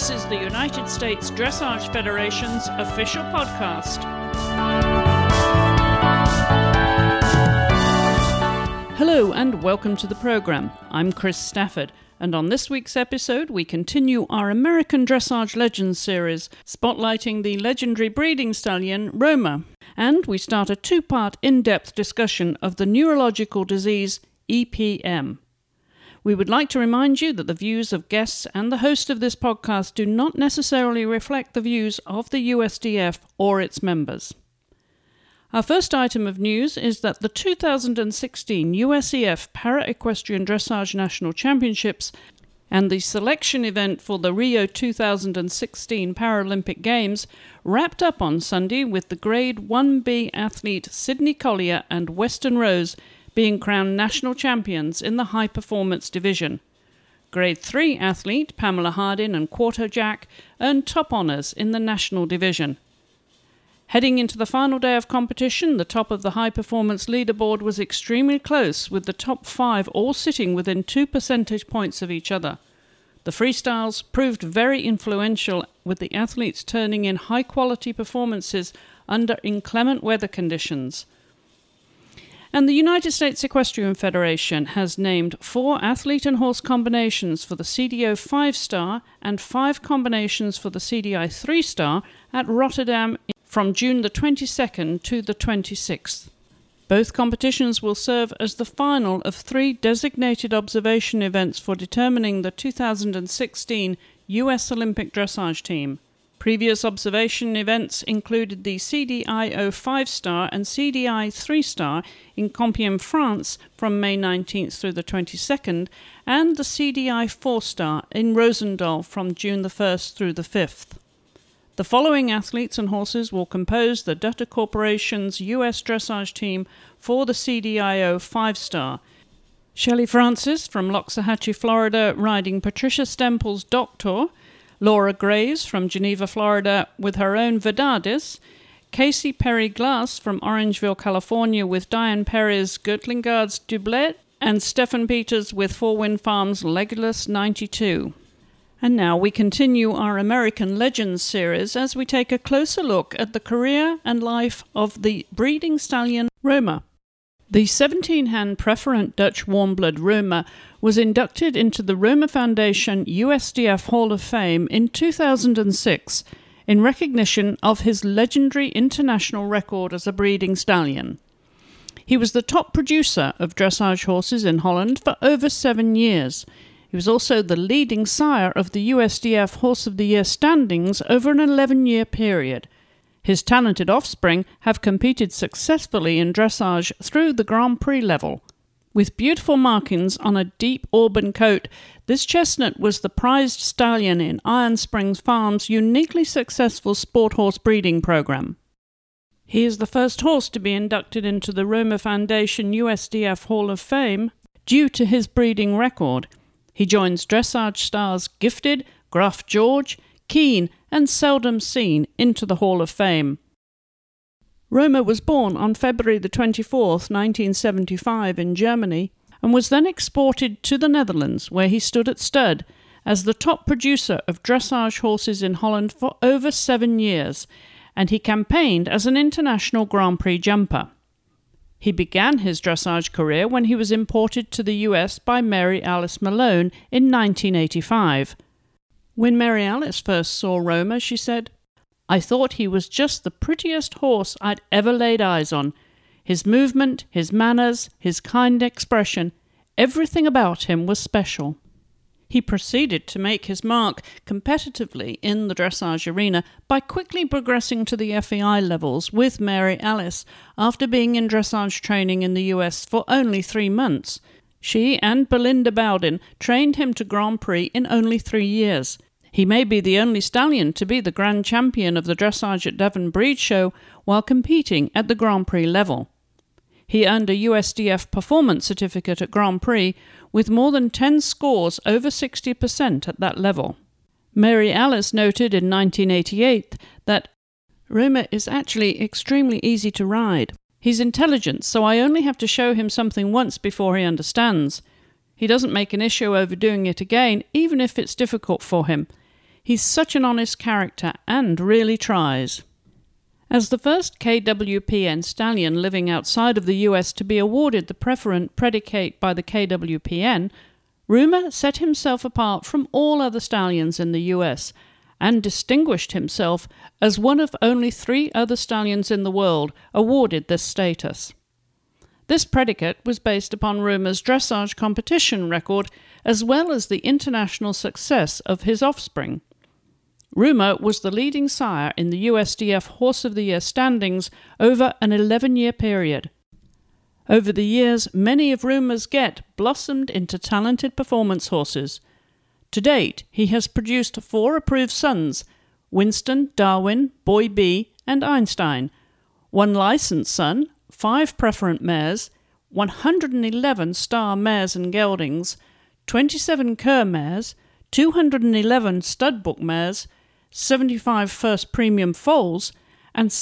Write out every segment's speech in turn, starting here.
This is the United States Dressage Federation's official podcast. Hello and welcome to the program. I'm Chris Stafford, and on this week's episode we continue our American Dressage Legends series, spotlighting the legendary breeding stallion Roma. And we start a two-part in-depth discussion of the neurological disease EPM. We would like to remind you that the views of guests and the host of this podcast do not necessarily reflect the views of the USDF or its members. Our first item of news is that the 2016 USEF Para-Equestrian Dressage National Championships and the selection event for the Rio 2016 Paralympic Games wrapped up on Sunday with the Grade 1B athlete Sydney Collier and Weston Rose being crowned national champions in the high-performance division. Grade 3 athlete Pamela Hardin and Quarto Jack earned top honours in the national division. Heading into the final day of competition, the top of the high-performance leaderboard was extremely close, with the top 5 all sitting within 2 percentage points of each other. The freestyles proved very influential, with the athletes turning in high-quality performances under inclement weather conditions. And the United States Equestrian Federation has named 4 athlete and horse combinations for the CDO 5-star and 5 combinations for the CDI 3-star at Rotterdam from June the 22nd to the 26th. Both competitions will serve as the final of 3 designated observation events for determining the 2016 US Olympic Dressage team. Previous observation events included the CDIO 5-star and CDI 3-star in Compiègne, France from May 19th through the 22nd, and the CDI 4-star in Roosendaal from June the 1st through the 5th. The following athletes and horses will compose the Dutter Corporation's US dressage team for the CDIO 5-star. Shelley Francis from Loxahatchee, Florida, riding Patricia Stemple's Doctor. Laura Graves from Geneva, Florida, with her own Vedadis. Casey Perry Glass from Orangeville, California, with Diane Perry's Götlingards Doublet. And Stefan Peters with Four Wind Farms Legolas 92. And now we continue our American Legends series as we take a closer look at the career and life of the breeding stallion Roma. The 17-hand preferent Dutch warmblood Roma was inducted into the Roma Foundation USDF Hall of Fame in 2006 in recognition of his legendary international record as a breeding stallion. He was the top producer of dressage horses in Holland for over 7 years. He was also the leading sire of the USDF Horse of the Year standings over an 11-year period. His talented offspring have competed successfully in dressage through the Grand Prix level. With beautiful markings on a deep auburn coat, this chestnut was the prized stallion in Iron Springs Farms' uniquely successful sport horse breeding program. He is the first horse to be inducted into the Roma Foundation USDF Hall of Fame due to his breeding record. He joins dressage stars Gifted, Graf George, Keen and Seldom Seen into the Hall of Fame. Roma was born on February the 24th, 1975 in Germany and was then exported to the Netherlands, where he stood at stud as the top producer of dressage horses in Holland for over 7 years, and he campaigned as an international Grand Prix jumper. He began his dressage career when he was imported to the US by Mary Alice Malone in 1985. When Mary Alice first saw Roma, she said, "I thought he was just the prettiest horse I'd ever laid eyes on. His movement, his manners, his kind expression, everything about him was special." He proceeded to make his mark competitively in the dressage arena by quickly progressing to the FEI levels with Mary Alice after being in dressage training in the US for only 3 months. She and Belinda Bowden trained him to Grand Prix in only 3 years. He may be the only stallion to be the grand champion of the Dressage at Devon Breed Show while competing at the Grand Prix level. He earned a USDF performance certificate at Grand Prix with more than 10 scores over 60% at that level. Mary Alice noted in 1988 that Roma is actually extremely easy to ride. He's intelligent, so I only have to show him something once before he understands. He doesn't make an issue over doing it again, even if it's difficult for him. He's such an honest character and really tries. As the first KWPN stallion living outside of the US to be awarded the preferent predicate by the KWPN, Rumour set himself apart from all other stallions in the US and distinguished himself as one of only 3 other stallions in the world awarded this status. This predicate was based upon Rumour's dressage competition record as well as the international success of his offspring. Rumour was the leading sire in the USDF Horse of the Year standings over an 11-year period. Over the years, many of Rumour's get blossomed into talented performance horses. To date, he has produced 4 approved sons: Winston, Darwin, Boy B, and Einstein, 1 licensed son, 5 preferent mares, 111 star mares and geldings, 27 cur mares, 211 stud book mares, 75 first premium foals, and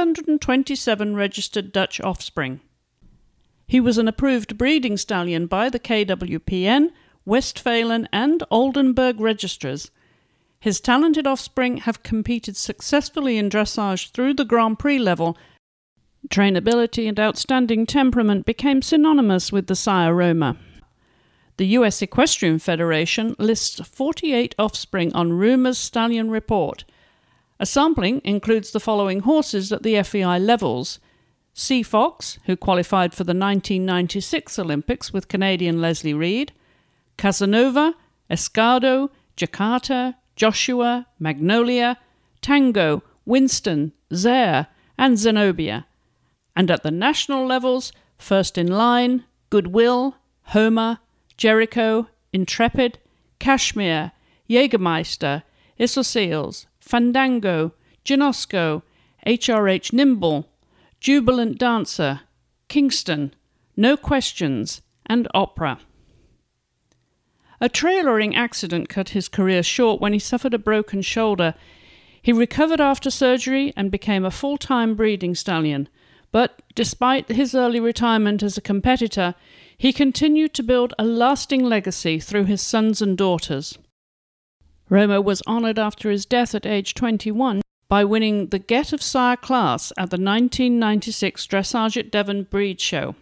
627 registered Dutch offspring. He was an approved breeding stallion by the KWPN, Westphalen and Oldenburg registers. His talented offspring have competed successfully in dressage through the Grand Prix level. Trainability and outstanding temperament became synonymous with the sire Roma. The US Equestrian Federation lists 48 offspring on Rumour's stallion report. A sampling includes the following horses at the FEI levels: Sea Fox, who qualified for the 1996 Olympics with Canadian Leslie Reed; Casanova, Escado, Jakarta, Joshua, Magnolia, Tango, Winston, Zaire, and Zenobia. And at the national levels, First in Line, Goodwill, Homer, Jericho, Intrepid, Kashmir, Jägermeister, Isosceles, Fandango, Ginosco, HRH Nimble, Jubilant Dancer, Kingston, No Questions, and Opera. A trailering accident cut his career short when he suffered a broken shoulder. He recovered after surgery and became a full-time breeding stallion. But despite his early retirement as a competitor, he continued to build a lasting legacy through his sons and daughters. Roma was honoured after his death at age 21 by winning the Get of Sire class at the 1996 Dressage at Devon Breed Show.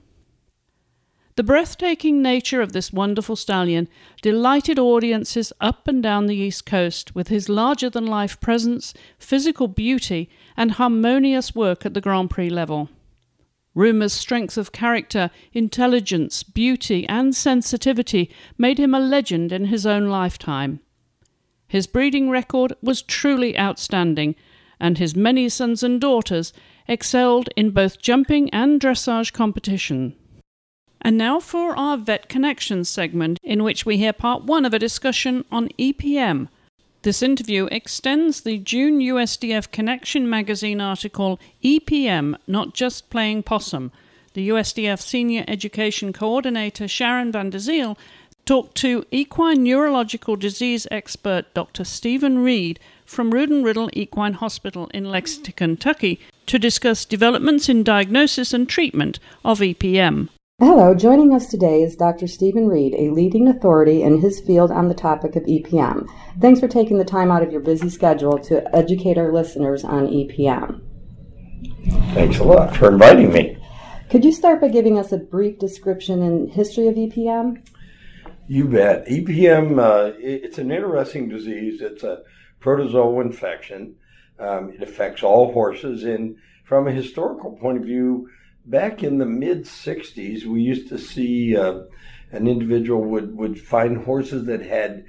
The breathtaking nature of this wonderful stallion delighted audiences up and down the East Coast with his larger-than-life presence, physical beauty, and harmonious work at the Grand Prix level. Rumour's strength of character, intelligence, beauty, and sensitivity made him a legend in his own lifetime. His breeding record was truly outstanding, and his many sons and daughters excelled in both jumping and dressage competition. And now for our Vet Connections segment, in which we hear part 1 of a discussion on EPM. This interview extends the June USDF Connection magazine article EPM, Not Just Playing Possum. The USDF Senior Education Coordinator Sharon van der Ziel talked to equine neurological disease expert Dr. Stephen Reed from Rood and Riddle Equine Hospital in Lexington, Kentucky, to discuss developments in diagnosis and treatment of EPM. Hello, joining us today is Dr. Stephen Reed, a leading authority in his field on the topic of EPM. Thanks for taking the time out of your busy schedule to educate our listeners on EPM. Thanks a lot for inviting me. Could you start by giving us a brief description and history of EPM? You bet. EPM, it's an interesting disease. It's a protozoal infection. It affects all horses, and from a historical point of view, back in the mid-'60s, we used to see an individual would find horses that had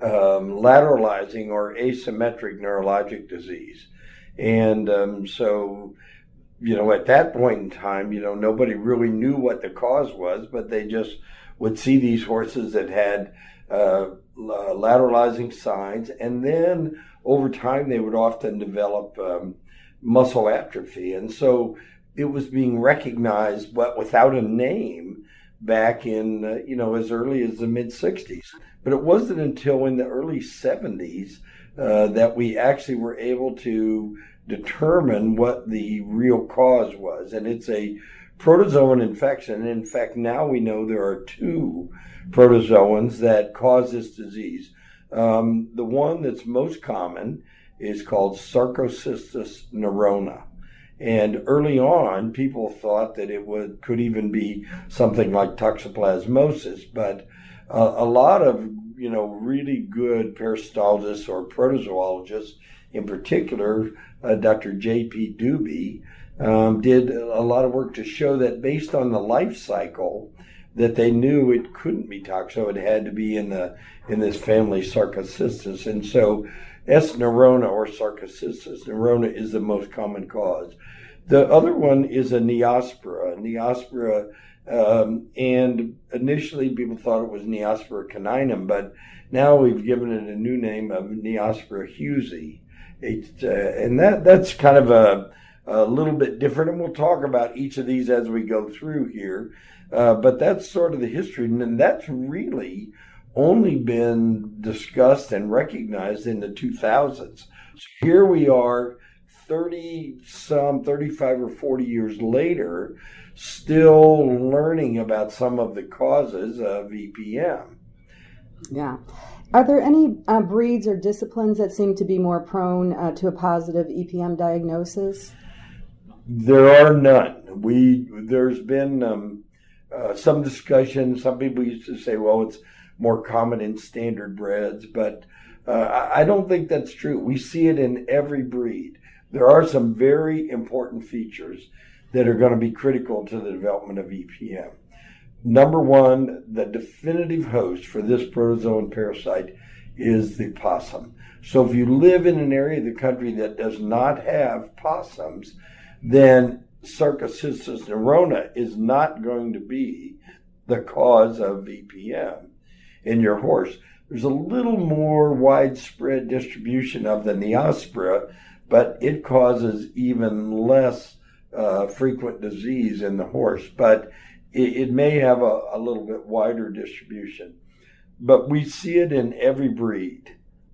lateralizing or asymmetric neurologic disease. And so, at that point in time, nobody really knew what the cause was, but they just would see these horses that had lateralizing signs. And then over time, they would often develop muscle atrophy. And so it was being recognized, but without a name, back in, as early as the mid-'60s. But it wasn't until in the early 70s that we actually were able to determine what the real cause was. And it's a protozoan infection. In fact, now we know there are 2 protozoans that cause this disease. The one that's most common is called Sarcocystis neurona. And early on, people thought that it could even be something like toxoplasmosis, but a lot of really good parasitologists or protozoologists, in particular, Dr. J.P. Dubey, did a lot of work to show that based on the life cycle, that they knew it couldn't be toxo. It had to be in this family Sarcocystis, and so S. neurona or Sarcocystis neurona is the most common cause. The other one is a Neospora. And initially people thought it was Neospora caninum, but now we've given it a new name of Neospora hughesii. And that's kind of a little bit different, and we'll talk about each of these as we go through here. But that's sort of the history, and that's really only been discussed and recognized in the 2000s. So here we are 35 or 40 years later, still learning about some of the causes of EPM. Yeah. Are there any breeds or disciplines that seem to be more prone to a positive EPM diagnosis? There are none. There's been some discussion. Some people used to say, well, it's more common in standard breds, but I don't think that's true. We see it in every breed. There are some very important features that are going to be critical to the development of EPM. Number one, the definitive host for this protozoan parasite is the possum. So if you live in an area of the country that does not have possums, then Sarcocystis neurona is not going to be the cause of EPM in your horse. There's a little more widespread distribution of the Neospora, but it causes even less frequent disease in the horse, but it may have a little bit wider distribution. But we see it in every breed.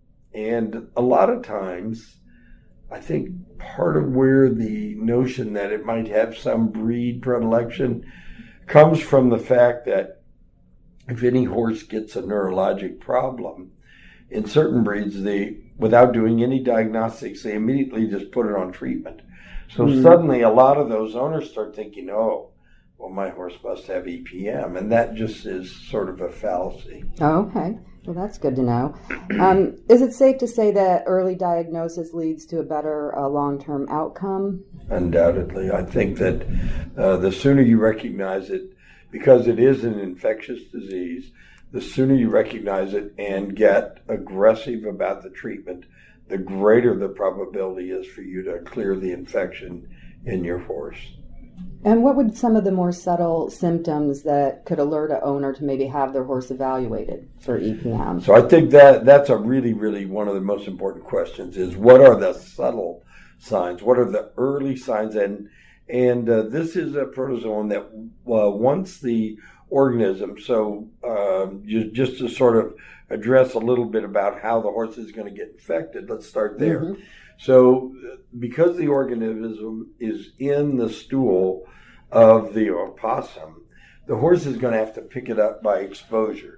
And a lot of times, I think part of where the notion that it might have some breed predilection comes from the fact that if any horse gets a neurologic problem, in certain breeds, without doing any diagnostics, they immediately just put it on treatment. So suddenly a lot of those owners start thinking, oh, well, my horse must have EPM, and that just is sort of a fallacy. Oh, okay. Well, that's good to know. Is it safe to say that early diagnosis leads to a better long-term outcome? Undoubtedly. I think that the sooner you recognize it, because it is an infectious disease, the sooner you recognize it and get aggressive about the treatment, the greater the probability is for you to clear the infection in your horse. And what would some of the more subtle symptoms that could alert an owner to maybe have their horse evaluated for EPM? So I think that's a really, really one of the most important questions is what are the subtle signs? What are the early signs? And this is a protozoan that once the organism, so just to sort of address a little bit about how the horse is going to get infected, let's start there. Mm-hmm. So because the organism is in the stool of the opossum, the horse is going to have to pick it up by exposure.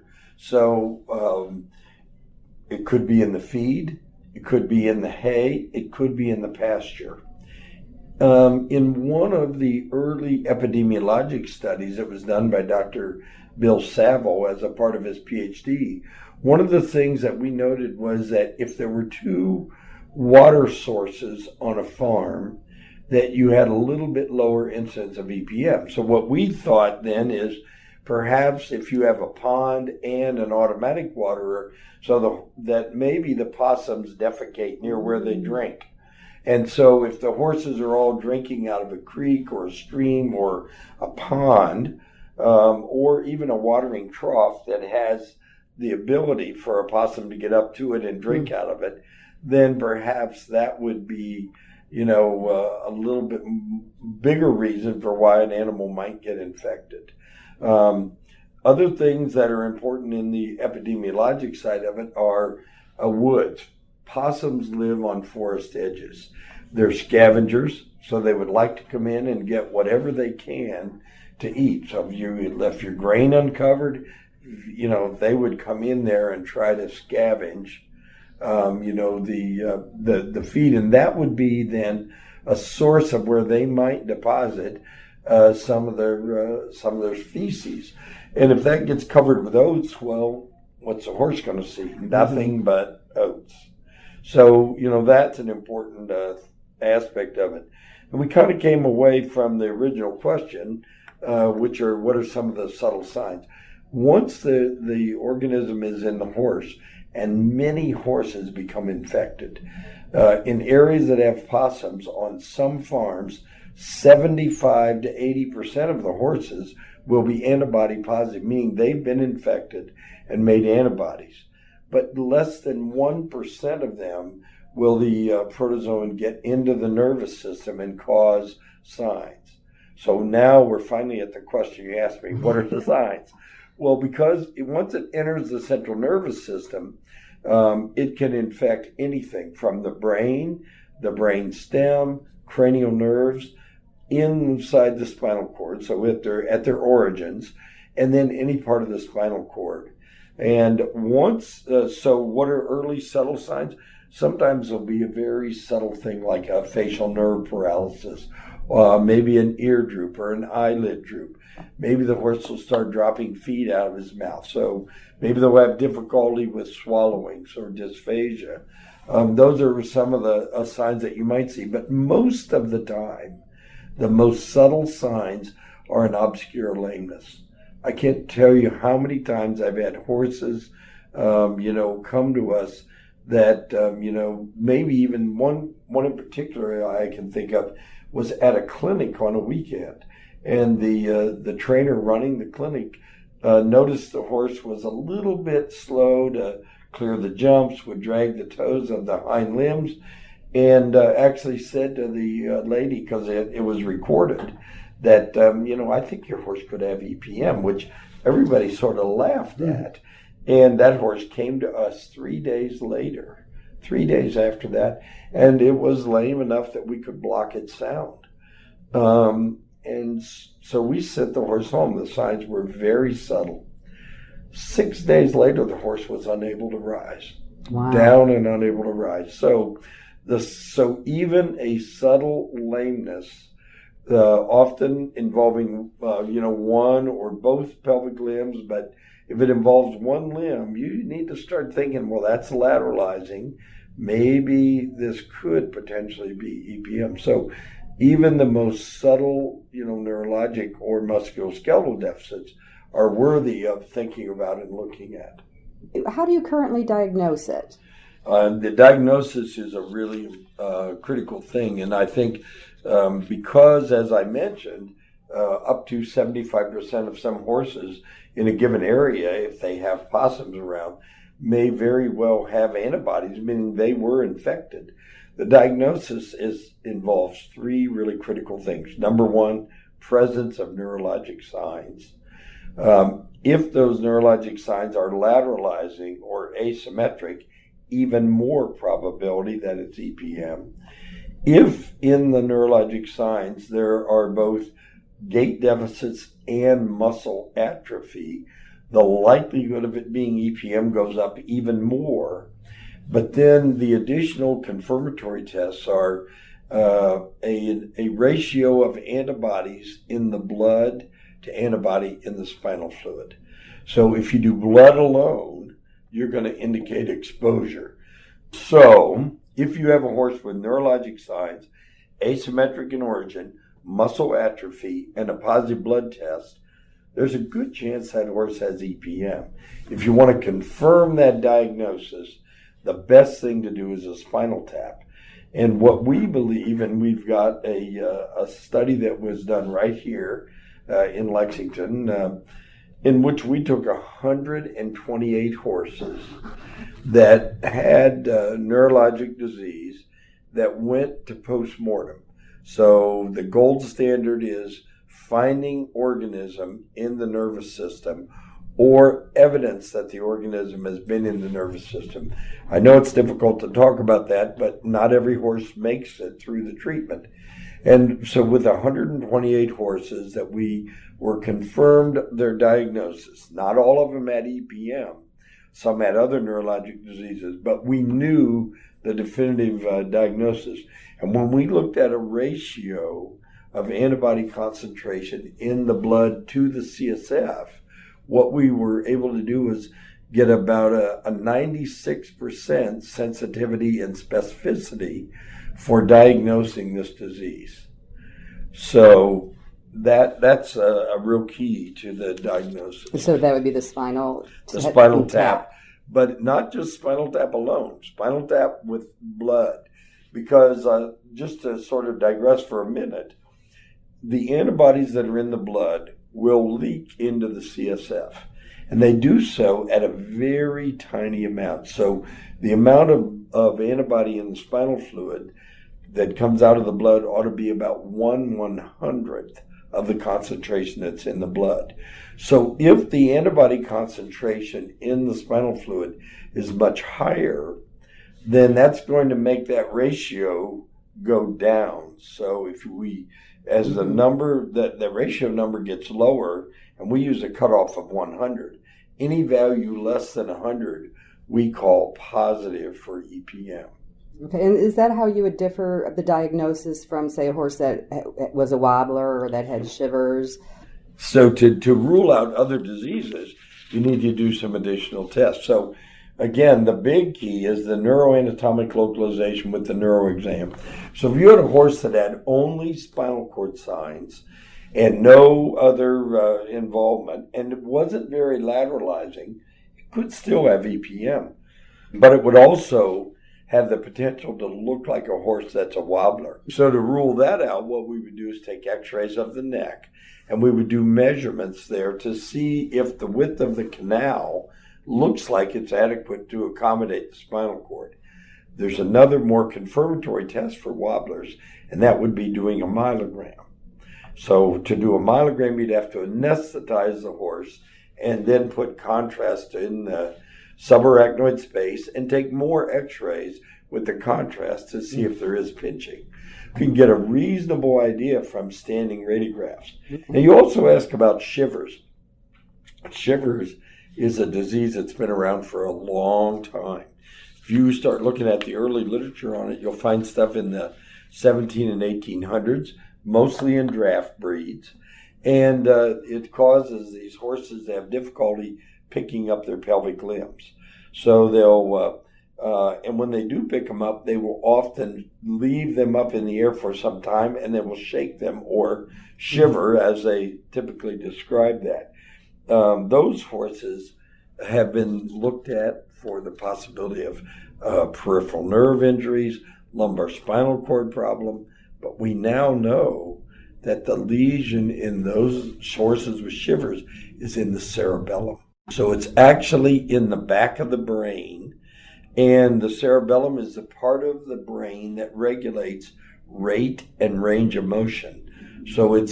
So it could be in the feed, it could be in the hay, it could be in the pasture. In one of the early epidemiologic studies that was done by Dr. Bill Saville as a part of his PhD, one of the things that we noted was that if there were two water sources on a farm, that you had a little bit lower incidence of EPM. So what we thought then is perhaps if you have a pond and an automatic waterer, so that maybe the possums defecate near where they drink. And so if the horses are all drinking out of a creek or a stream or a pond, or even a watering trough that has the ability for a possum to get up to it and drink out of it, then perhaps that would be, a little bit bigger reason for why an animal might get infected. Other things that are important in the epidemiologic side of it are woods. Possums live on forest edges. They're scavengers, so they would like to come in and get whatever they can to eat. So if you left your grain uncovered, they would come in there and try to scavenge, the feed, and that would be then a source of where they might deposit some of their feces. And if that gets covered with oats, well, what's the horse going to see? Nothing but oats. So, that's an important aspect of it. And we kind of came away from the original question, which are what are some of the subtle signs? Once the organism is in the horse, and many horses become infected, in areas that have possums on some farms, 75 to 80% of the horses will be antibody positive, meaning they've been infected and made antibodies. But less than 1% of them will the protozoan get into the nervous system and cause signs. So now we're finally at the question you asked me, what are the signs? Well, because once it enters the central nervous system, it can infect anything from the brain stem, cranial nerves, inside the spinal cord, so at their origins, and then any part of the spinal cord. And once, so what are early subtle signs? Sometimes there'll be a very subtle thing like a facial nerve paralysis, maybe an ear droop or an eyelid droop. Maybe the horse will start dropping feed out of his mouth. So maybe they'll have difficulty with swallowing or dysphagia. Those are some of the signs that you might see. But most of the time, the most subtle signs are an obscure lameness. I can't tell you how many times I've had horses, come to us that, maybe even one in particular I can think of was at a clinic on a weekend. And the trainer running the clinic noticed the horse was a little bit slow to clear the jumps, would drag the toes of the hind limbs, and actually said to the lady, because it was recorded, that, I think your horse could have EPM, which everybody sort of laughed at. And that horse came to us 3 days later, 3 days after that, and it was lame enough that we could block its sound. And so we sent the horse home. The signs were very subtle. 6 days later, the horse was unable to rise. Wow. Down and unable to rise. So even a subtle lameness, often involving, one or both pelvic limbs, but if it involves one limb, you need to start thinking, well, that's lateralizing. Maybe this could potentially be EPM. So even the most subtle, neurologic or musculoskeletal deficits are worthy of thinking about and looking at. How do you currently diagnose it? The diagnosis is a really critical thing. And I think because, as I mentioned, up to 75% of some horses in a given area, if they have possums around, may very well have antibodies, meaning they were infected. The diagnosis involves three really critical things. Number one, presence of neurologic signs. If those neurologic signs are lateralizing or asymmetric, even more probability that it's EPM. If in the neurologic signs there are both gait deficits and muscle atrophy, the likelihood of it being EPM goes up even more. But then the additional confirmatory tests are a ratio of antibodies in the blood to antibody in the spinal fluid. So if you do blood alone, you're going to indicate exposure. So if you have a horse with neurologic signs, asymmetric in origin, muscle atrophy, and a positive blood test, there's a good chance that horse has EPM. If you want to confirm that diagnosis, the best thing to do is a spinal tap. And what we believe, and we've got a study that was done right here in Lexington, in which we took 128 horses that had neurologic disease that went to postmortem. So the gold standard is finding organism in the nervous system or evidence that the organism has been in the nervous system. I know it's difficult to talk about that, but not every horse makes it through the treatment. And so with 128 horses that we were confirmed their diagnosis, not all of them had EPM, some had other neurologic diseases, but we knew the definitive diagnosis. And when we looked at a ratio of antibody concentration in the blood to the CSF, what we were able to do was get about a 96% sensitivity and specificity for diagnosing this disease. So that's a real key to the diagnosis. So that would be the spinal tap. But not just spinal tap alone, spinal tap with blood. Because just to sort of digress for a minute, the antibodies that are in the blood will leak into the CSF. And they do so at a very tiny amount. So the amount of antibody in the spinal fluid that comes out of the blood ought to be about 1/100th of the concentration that's in the blood. So if the antibody concentration in the spinal fluid is much higher, then that's going to make that ratio go down. So if as the number, the ratio number gets lower, and we use a cutoff of 100, any value less than 100 we call positive for EPM. Okay, and is that how you would differ the diagnosis from, say, a horse that was a wobbler or that had shivers? So to rule out other diseases, you need to do some additional tests. So again, the big key is the neuroanatomic localization with the neuroexam. So if you had a horse that had only spinal cord signs and no other involvement, and it wasn't very lateralizing, it could still have EPM. But it would also have the potential to look like a horse that's a wobbler. So to rule that out, what we would do is take x-rays of the neck, and we would do measurements there to see if the width of the canal looks like it's adequate to accommodate the spinal cord. There's another more confirmatory test for wobblers, and that would be doing a myelogram. So to do a myelogram, you'd have to anesthetize the horse and then put contrast in the subarachnoid space and take more x-rays with the contrast to see if there is pinching. You can get a reasonable idea from standing radiographs. And you also ask about shivers. Shivers is a disease that's been around for a long time. If you start looking at the early literature on it, you'll find stuff in the 17 and 1800s, mostly in draft breeds. And it causes these horses to have difficulty picking up their pelvic limbs. So they'll, and when they do pick them up, they will often leave them up in the air for some time, and they will shake them or shiver, as they typically describe that. Those horses have been looked at for the possibility of peripheral nerve injuries, lumbar spinal cord problem, but we now know that the lesion in those horses with shivers is in the cerebellum. So it's actually in the back of the brain, and the cerebellum is the part of the brain that regulates rate and range of motion. So it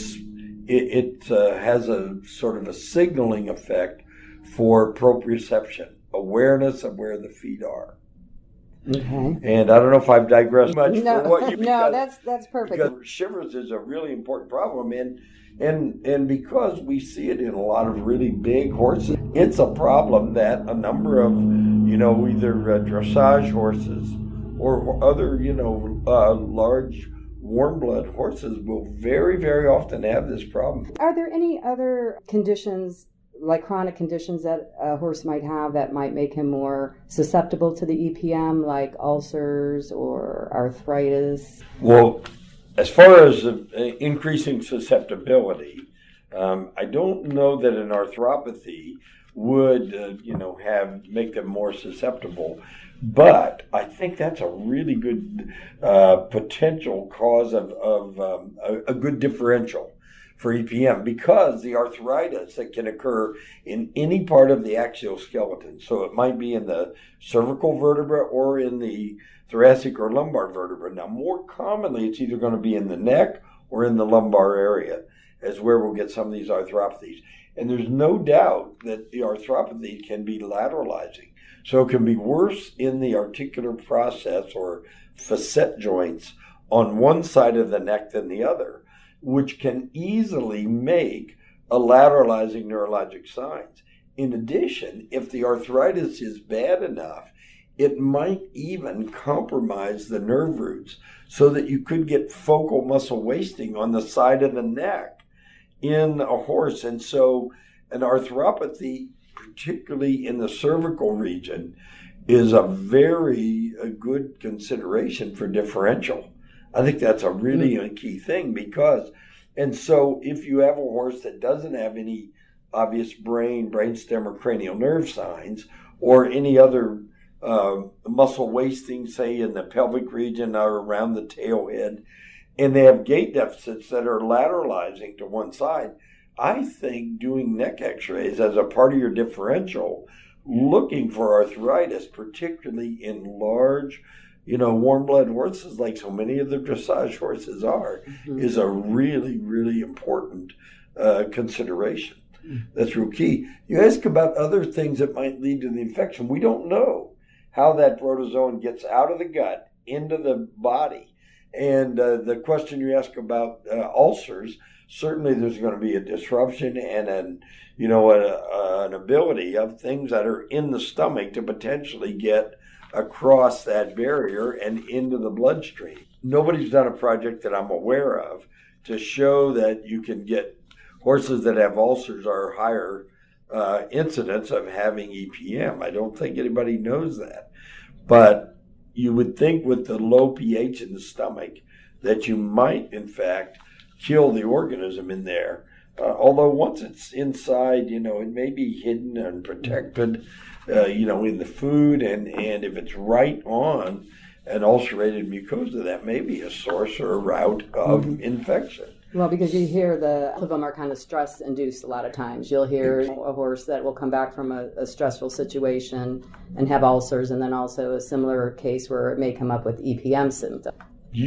has a sort of a signaling effect for proprioception, awareness of where the feet are. Okay. And I don't know if I've digressed much for what you... No, that's perfect. Because shivers is a really important problem, and because we see it in a lot of really big horses, it's a problem that a number of, either dressage horses or other, large warm blood horses will very, very often have this problem. Are there any other conditions, like chronic conditions, that a horse might have that might make him more susceptible to the EPM, like ulcers or arthritis? Well, as far as increasing susceptibility, I don't know that an arthropathy would, make them more susceptible. But I think that's a really good potential cause of a good differential for EPM, because the arthritis that can occur in any part of the axial skeleton, so it might be in the cervical vertebra or in the thoracic or lumbar vertebra. Now, more commonly, it's either going to be in the neck or in the lumbar area, as where we'll get some of these arthropathies. And there's no doubt that the arthropathy can be lateralizing. So it can be worse in the articular process or facet joints on one side of the neck than the other, which can easily make a lateralizing neurologic signs. In addition, if the arthritis is bad enough, it might even compromise the nerve roots so that you could get focal muscle wasting on the side of the neck in a horse. And so an arthropathy, particularly in the cervical region, is a very good consideration for differential. I think that's a really key thing because, and so if you have a horse that doesn't have any obvious brainstem or cranial nerve signs or any other muscle wasting, say in the pelvic region or around the tail head, and they have gait deficits that are lateralizing to one side, I think doing neck x-rays as a part of your differential, looking for arthritis, particularly in large, warm blood horses like so many of the dressage horses are, is a really, really important consideration. That's real key. You ask about other things that might lead to the infection. We don't know how that protozoan gets out of the gut into the body. And the question you ask about ulcers, certainly there's going to be a disruption and an ability of things that are in the stomach to potentially get across that barrier and into the bloodstream. Nobody's done a project that I'm aware of to show that you can get horses that have ulcers are higher incidence of having EPM. I don't think anybody knows that. But you would think with the low pH in the stomach that you might, in fact, kill the organism in there. Although once it's inside, it may be hidden and protected, in the food. And if it's right on an ulcerated mucosa, that may be a source or a route of infection. Well, because you hear all of them are kind of stress-induced a lot of times. You'll hear a horse that will come back from a stressful situation and have ulcers, and then also a similar case where it may come up with EPM symptoms.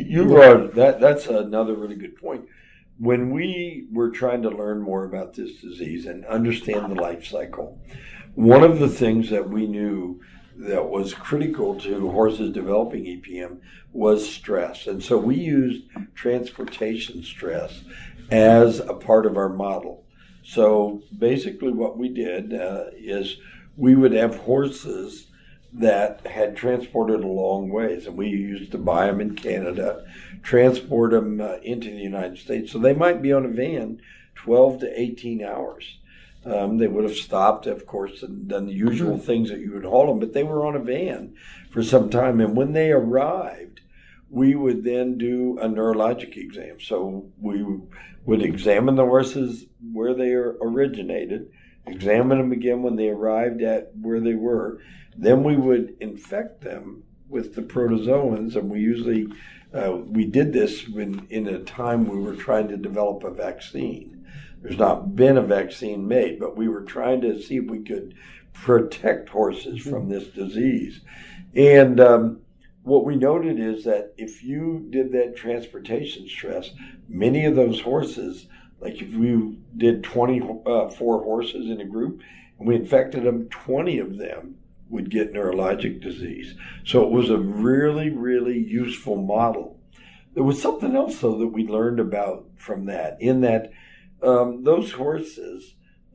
That's another really good point. When we were trying to learn more about this disease and understand the life cycle, one of the things that we knew that was critical to horses developing EPM was stress. And so we used transportation stress as a part of our model. So basically what we did is we would have horses that had transported a long ways, and we used to buy them in Canada, transport them into the United States. So they might be on a van 12 to 18 hours. They would have stopped, of course, and done the usual things that you would haul them, but they were on a van for some time. And when they arrived, we would then do a neurologic exam. So we would examine the horses where they originated, examine them again when they arrived at where they were. Then we would infect them with the protozoans, and we usually we did this in a time we were trying to develop a vaccine. There's not been a vaccine made, but we were trying to see if we could protect horses from this disease. And what we noted is that if you did that transportation stress, many of those horses, like if we did 24 horses in a group and we infected them, 20 of them would get neurologic disease. So it was a really, really useful model. There was something else, though, that we learned about from that, in that those horses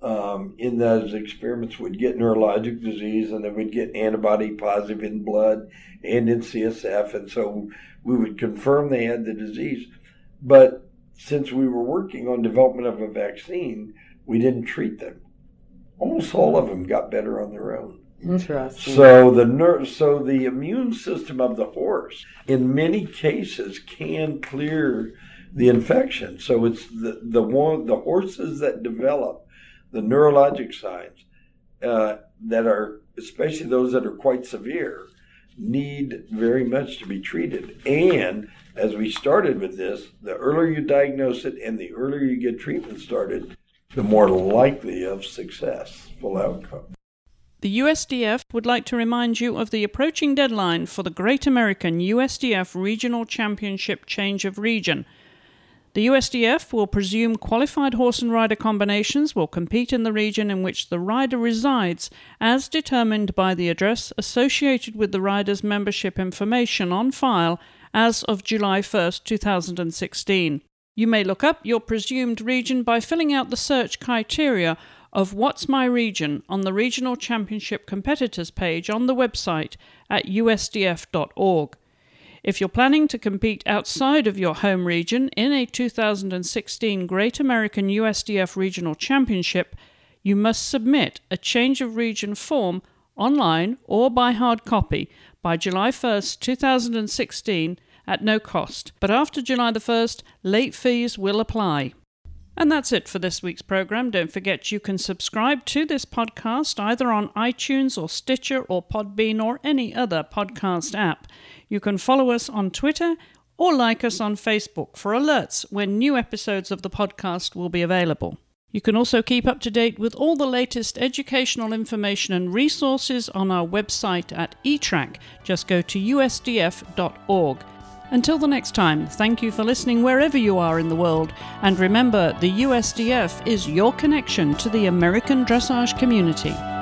in those experiments would get neurologic disease, and they would get antibody positive in blood and in CSF, and so we would confirm they had the disease. But since we were working on development of a vaccine, we didn't treat them. Almost all of them got better on their own. Interesting. So the immune system of the horse, in many cases, can clear the infection. So it's the horses that develop the neurologic signs that are, especially those that are quite severe, need very much to be treated. And as we started with this, the earlier you diagnose it and the earlier you get treatment started, the more likely of successful outcome. The USDF would like to remind you of the approaching deadline for the Great American USDF Regional Championship Change of Region. The USDF will presume qualified horse and rider combinations will compete in the region in which the rider resides, as determined by the address associated with the rider's membership information on file as of July 1st, 2016. You may look up your presumed region by filling out the search criteria of What's My Region on the Regional Championship Competitors page on the website at usdf.org. If you're planning to compete outside of your home region in a 2016 Great American USDF Regional Championship, you must submit a change of region form online or by hard copy by July 1st, 2016 at no cost. But after July the 1st, late fees will apply. And that's it for this week's program. Don't forget you can subscribe to this podcast either on iTunes or Stitcher or Podbean or any other podcast app. You can follow us on Twitter or like us on Facebook for alerts when new episodes of the podcast will be available. You can also keep up to date with all the latest educational information and resources on our website at eTrack. Just go to usdf.org. Until the next time, thank you for listening wherever you are in the world, and remember, the USDF is your connection to the American dressage community.